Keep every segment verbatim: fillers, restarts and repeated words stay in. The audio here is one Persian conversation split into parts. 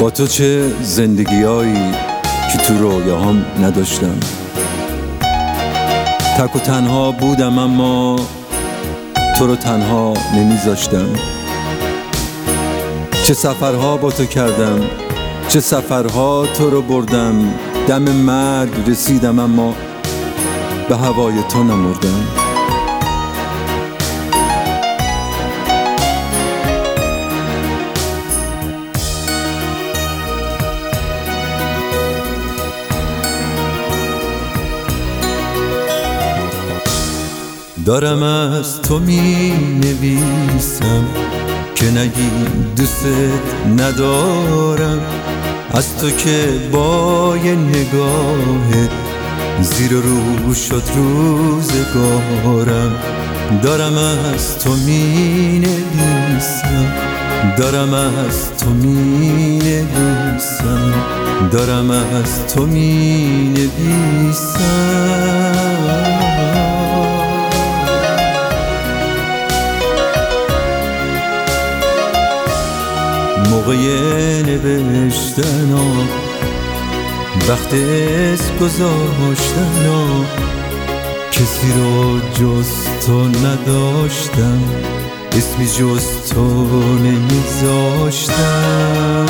با تو چه زندگیایی که تو رویاهام نداشتم. تک و تنها بودم اما تو رو تنها نمیذاشتم. چه سفرها با تو کردم، چه سفرها تو رو بردم. دم مرگ رسیدم اما به هوای تو نمردم. دارم از تو می نویسم که نگی دوست ندارم، از تو که با یه نگاه زیر رو شد روزگارم. دارم از تو می نویسم، دارم از تو می نویسم، دارم از تو می نویسم. موقع نوشتن ها، وقت اسم گذاشتن ها، کسی رو جز تو نداشتم، اسمی جز تو نمیذاشتم.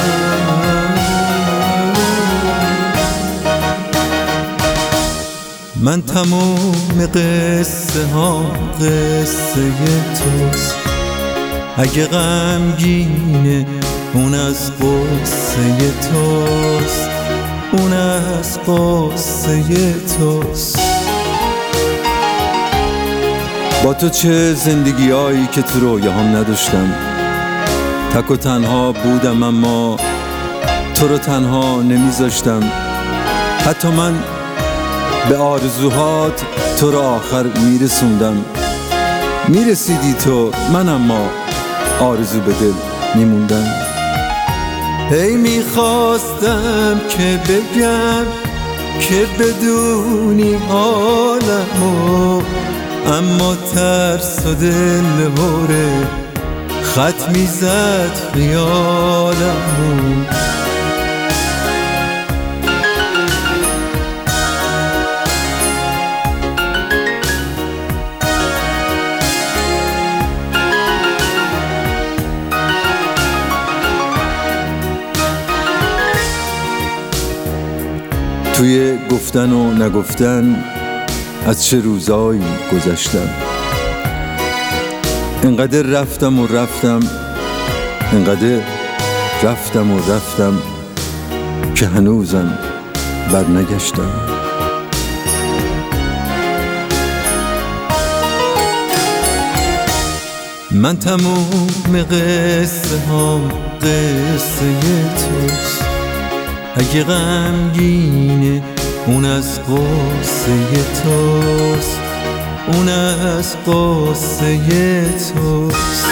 من تموم قصه ها قصه توست، اگه غمگینه اون از قصه توست، اون از قصه توست. با تو چه زندگیایی که تو رویاهام نداشتم. تک و تنها بودم اما تو رو تنها نمیذاشتم. حتی من به آرزوهات تو رو آخر میرسوندم. میرسیدی تو، من اما آرزو به دل میموندم. هی میخواستم که بگم که بدونی حالمو، اما ترس و دل باره خط میزد خیالمو. توی گفتن و نگفتن از چه روزایی گذشتم. انقدر رفتم و رفتم، انقدر رفتم و رفتم که هنوزم برنگشتم. من تموم قصه ها قصه توست، اگه غمگینه اون از قصه توست، اون از قصه توست.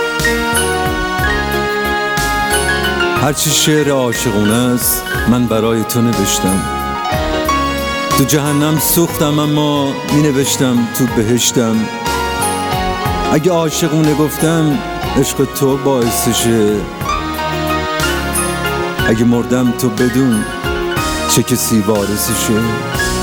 هرچی شعر عاشقونه است من برای تو نوشتم. تو جهنم سوختم اما می نوشتم تو بهشتم. اگه عاشقونه گفتم عشق تو باعثشه، اگه مردم تو بدون چه کسی وارثشه.